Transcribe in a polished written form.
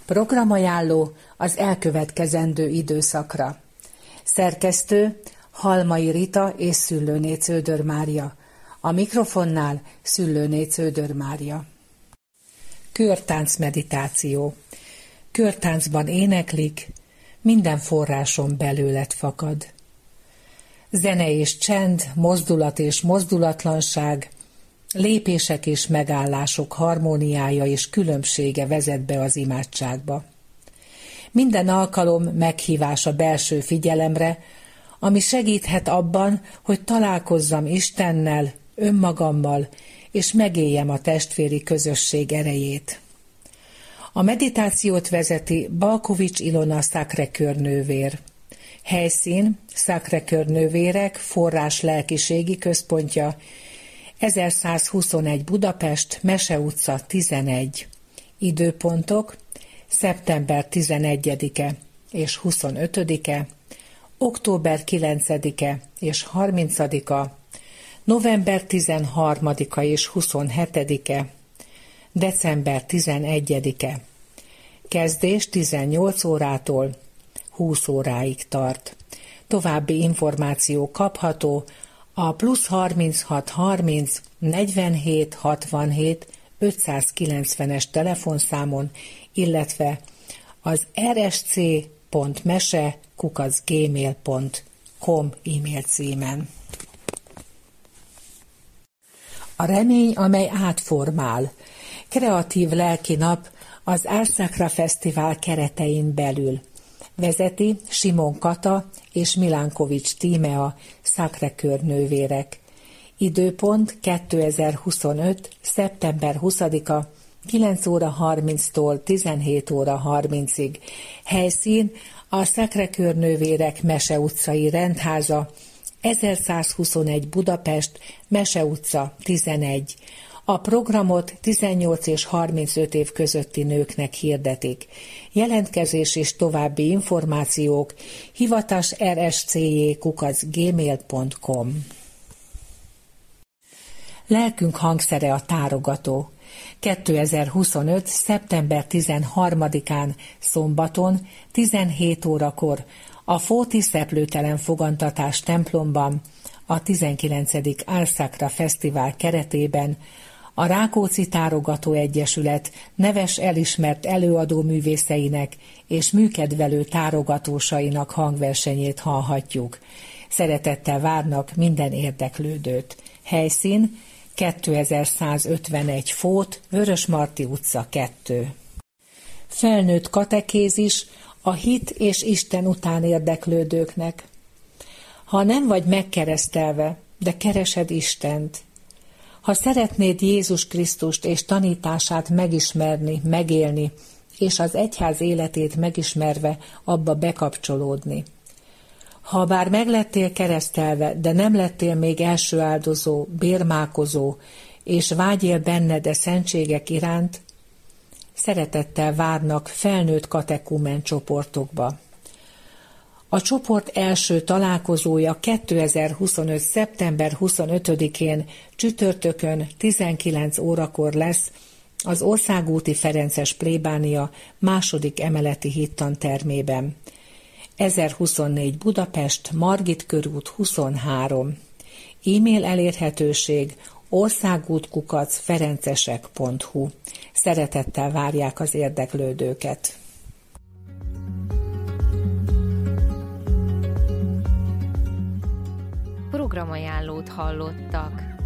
Programajánló az elkövetkezendő időszakra. Szerkesztő Halmai Rita és Szüllőné Cződör Mária. A mikrofonnál Szüllőné Cződör Mária. Körtánc meditáció. Körtáncban éneklik, minden forráson belőled fakad. Zene és csend, mozdulat és mozdulatlanság, lépések és megállások harmóniája és különbsége vezet be az imádságba. Minden alkalom meghívás a belső figyelemre, ami segíthet abban, hogy találkozzam Istennel, önmagammal, és megéljem a testvéri közösség erejét. A meditációt vezeti Balkovics Ilona Sacré-Cœur nővér. Helyszín Sacré-Cœur nővérek forrás lelkiségi központja, 1121 Budapest, Mese utca 11. Időpontok szeptember 11-e és 25-e, október 9-e és 30-a, november 13-a és 27-e, december 11-e. Kezdés 18 órától 20 óráig tart. További információ kapható a +36 30 47 67 590-es telefonszámon, illetve az rsc.mese@gmail.com e-mail címen. A remény, amely átformál. Kreatív lelki nap az Art Sacra Fesztivál keretein belül. Vezeti Simon Kata és Milánkovics Tímea Sacré-Cœur nővérek. Időpont 2025. szeptember 20-a 9 óra 30-tól 17 óra 30-ig. Helyszín a Sacré-Cœur nővérek Mese utcai rendháza, 1121 Budapest, Mese utca 11. A programot 18 és 35 év közötti nőknek hirdetik. Jelentkezés és további információk hivatas rscj@gmail.com. Lelkünk hangszere a tárogató. 2025. szeptember 13-án szombaton 17 órakor a Fóti Szeplőtelen Fogantatás templomban a 19. Art Sacra Fesztivál keretében a Rákóczi Tárogató Egyesület neves elismert előadó művészeinek és műkedvelő tárogatósainak hangversenyét hallhatjuk. Szeretettel várnak minden érdeklődőt. Helyszín 2151 Fót, Vörösmarty utca 2. Felnőtt katekézis a hit és Isten után érdeklődőknek. Ha nem vagy megkeresztelve, de keresed Istent, ha szeretnéd Jézus Krisztust és tanítását megismerni, megélni, és az egyház életét megismerve abba bekapcsolódni. Ha bár meglettél keresztelve, de nem lettél még első áldozó, bérmálkozó, és vágyél benned a szentségek iránt, szeretettel várnak felnőtt katekumen csoportokba. A csoport első találkozója 2025. szeptember 25-én csütörtökön 19 órakor lesz az Országúti Ferences plébánia második emeleti hittantermében. 1024 Budapest, Margit körút 23. E-mail elérhetőség országút@ferencesek.hu. Szeretettel várják az érdeklődőket. Programajánlót hallottak.